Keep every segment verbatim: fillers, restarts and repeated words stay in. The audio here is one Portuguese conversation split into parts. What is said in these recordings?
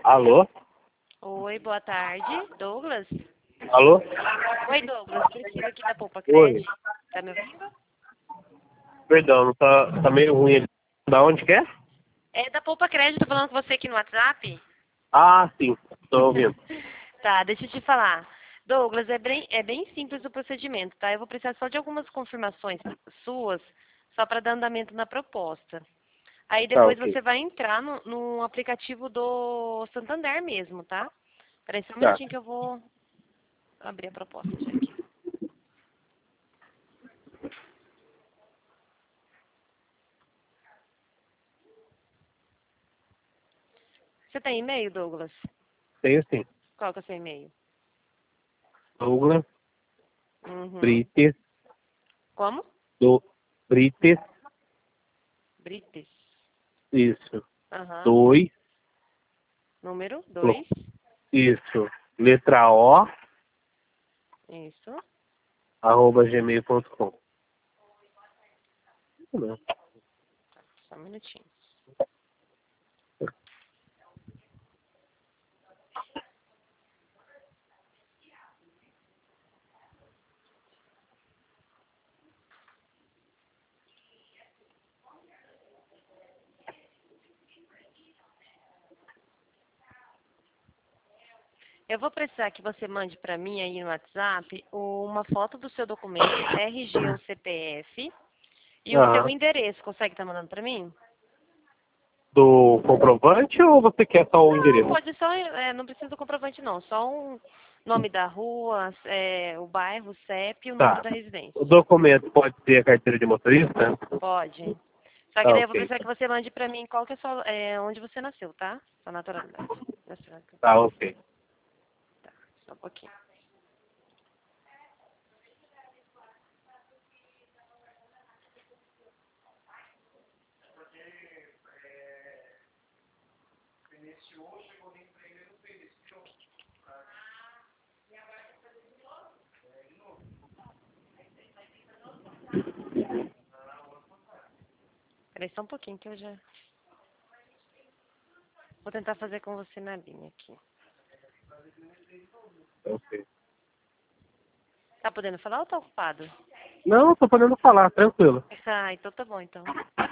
Alô? Oi, boa tarde. Douglas? Alô? Oi, Douglas. Priscila aqui da Poupa Oi. Cred. Tá me ouvindo? Perdão, não tá, tá meio ruim ali. Da onde que é? É da Poupa Cred, tô falando com você aqui no WhatsApp. Ah, sim. Tô ouvindo. Tá, deixa eu te falar. Douglas, é bem, é bem simples o procedimento, tá? Eu vou precisar só de algumas confirmações suas, só para dar andamento na proposta. Aí Tá, depois ok. você vai entrar no, no aplicativo do Santander mesmo, tá? Peraí só um Tá. minutinho que eu vou abrir a proposta já aqui. Você tem e-mail, Douglas? Tenho sim. Qual que é o seu e-mail? Douglas Uhum. Brites. Como? Do Brites. Brites. Isso. Aham. Dois. Número Colo- dois. Isso. Letra O. Isso. Arroba gmail ponto com. Não. Só um minutinho. Eu vou precisar que você mande para mim aí no WhatsApp uma foto do seu documento, R G ou C P F, e o seu Aham. endereço. Consegue estar mandando para mim? Do comprovante ou você quer só o Não, endereço? pode só, é, não precisa do comprovante não, só um nome da rua, é, o bairro, o C E P e o número Tá. da residência. O documento pode ser a carteira de motorista? Pode. Só que Tá, daí eu vou ok. precisar que você mande para mim qual que é, sua, é onde você nasceu, tá? Sua naturalidade. Nacionalidade. Tá, ok. Tá, só um pouquinho. Peraí só um pouquinho que eu já... Vou tentar fazer com você na linha aqui. Ok. Tá podendo falar ou tá ocupado? Não, tô podendo falar, tranquilo. Ah, então tá bom, então.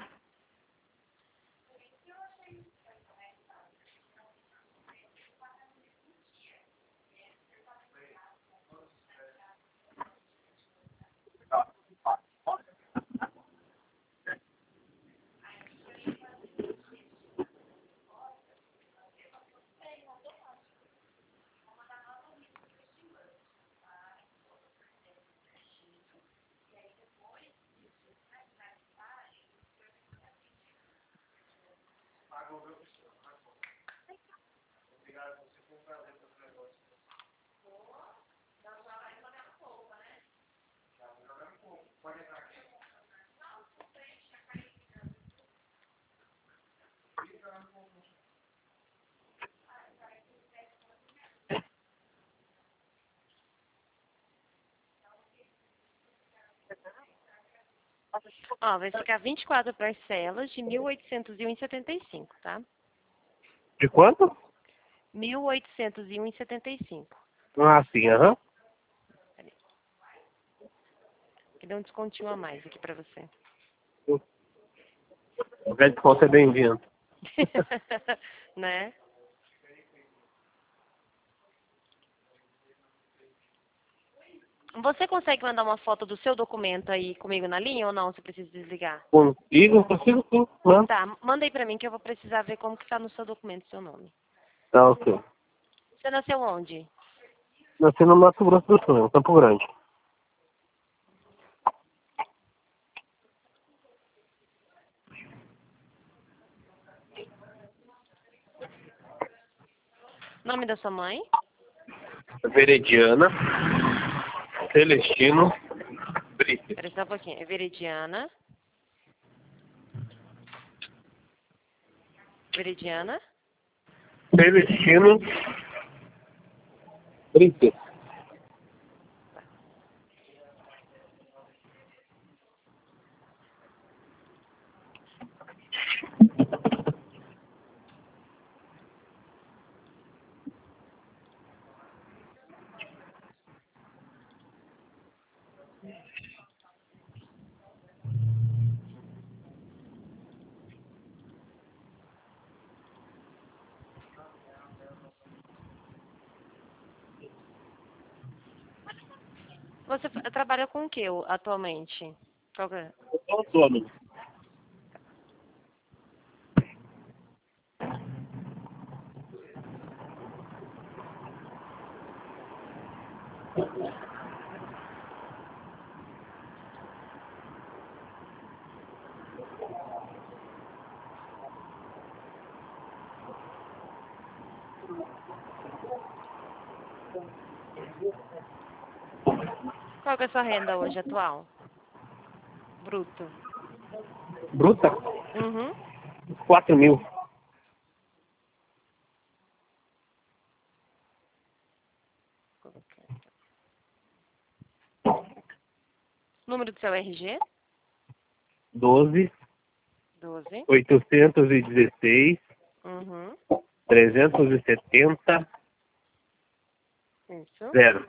Ó, vai ficar vinte e quatro parcelas de mil oitocentos e um e setenta e cinco, tá? De quanto? mil oitocentos e um e setenta e cinco. Ah, sim, aham. Peraí. Que deu um descontinho a mais aqui pra você. O velho desconto é bem-vindo. Né? Você consegue mandar uma foto do seu documento aí comigo na linha ou não? Você precisa desligar? Consigo, consigo sim, mano. Tá, manda aí pra mim que eu vou precisar ver como que tá no seu documento seu nome. Tá, ok. Você nasceu onde? Nasci no Mato Grosso do Sul, em Campo Grande. Nome da sua mãe? Verediana. Celestino. Brito. Peraí só um pouquinho. É Veridiana. Veridiana. Celestino. Brito. Você fa- trabalha com o que o- atualmente? Qual que é? Eu sou autônomo. Qual que é a sua renda hoje atual? Bruto. Bruta? Uhum. Quatro mil. Número do seu R G? Doze, doze. oitocentos e dezesseis, Uhum. trezentos e setenta, Isso. zero.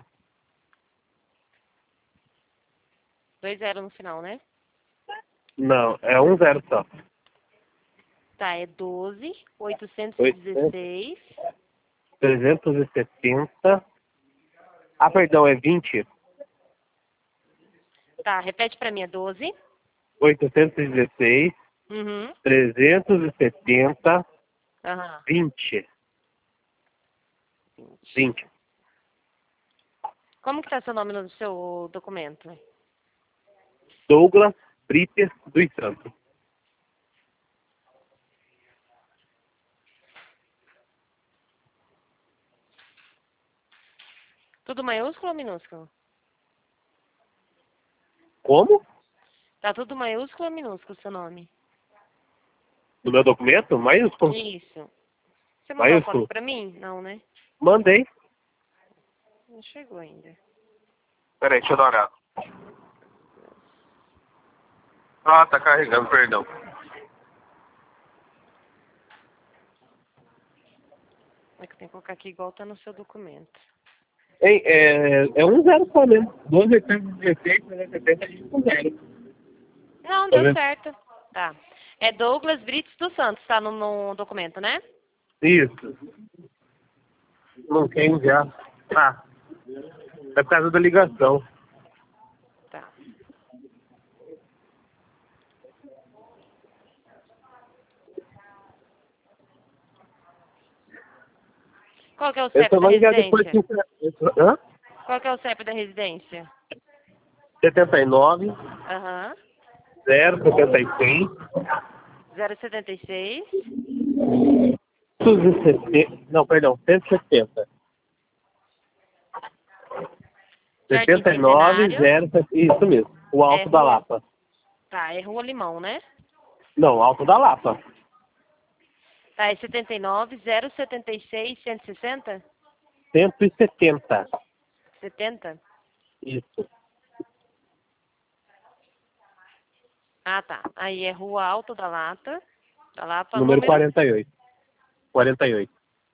Dois zero no final, né? Não, é um zero só. Tá, é doze, oitocentos e dezesseis. trezentos e setenta. Ah, perdão, é vinte. Tá, repete pra mim, é doze. oitocentos e dezesseis, Uhum. trezentos e setenta, Aham. vinte. vinte. Como que tá seu nome no seu documento? Douglas Brites dos Santos. Tudo maiúsculo ou minúsculo? Como? Tá tudo maiúsculo ou minúsculo seu nome? No meu documento? Maiúsculo. Isso. Você mandou a Maiúsculo. foto pra mim? Não, né? Mandei. Não chegou ainda. Peraí, deixa eu dar uma olhada. Ah, tá carregando, perdão. É que eu tenho que colocar aqui igual tá no seu documento. Ei, é, é um zero só mesmo. doze, oitocentos e dezesseis, trezentos e setenta, a gente com zero. Não, Tá deu vendo? certo. Tá. É Douglas Brites dos Santos, tá no, no documento, né? Isso. Não quer enviar. Ah, é por causa da ligação. Tá. Qual que é o Eu C E P só da vou ligar depois que... residência? Hã? Qual que é o C E P da residência? setenta e nove, Aham. zero, setenta e seis, zero setenta e seis. cento e setenta, não, perdão, cento e setenta. Jardim setenta e nove, Centenário. zero, isso mesmo. O É Alto da rua... Lapa. Tá, é Rua Limão, né? Não, Alto da Lapa. Tá, é setenta e nove, zero setenta e seis, cento e sessenta? cento e setenta. setenta? Isso. Ah, tá. Aí é Rua Alto da Lata. Da Lapa, Número número... quarenta e oito. quarenta e oito.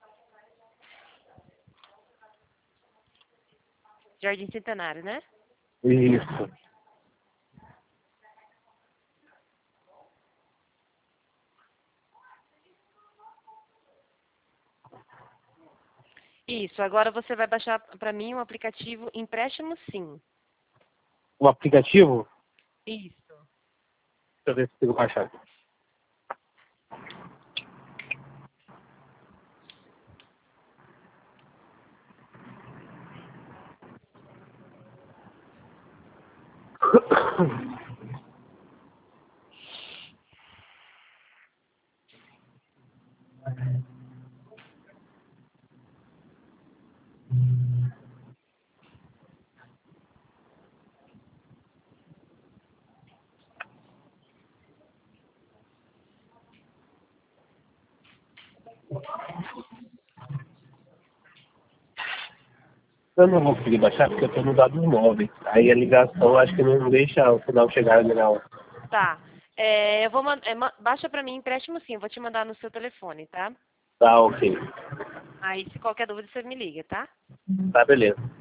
Jardim Centenário, né? Isso. Isso, agora você vai baixar para mim um aplicativo Empréstimo Sim. O aplicativo? Isso. Deixa eu ver se consigo baixar aqui. Eu não vou conseguir baixar porque eu estou no dados móveis. Aí a ligação acho que não deixa o sinal chegar ali na hora. Tá. É, eu vou man- é, ma- baixa para mim Empréstimo Sim, eu vou te mandar no seu telefone, tá? Tá, ok. Aí se qualquer dúvida você me liga, tá? Tá, beleza.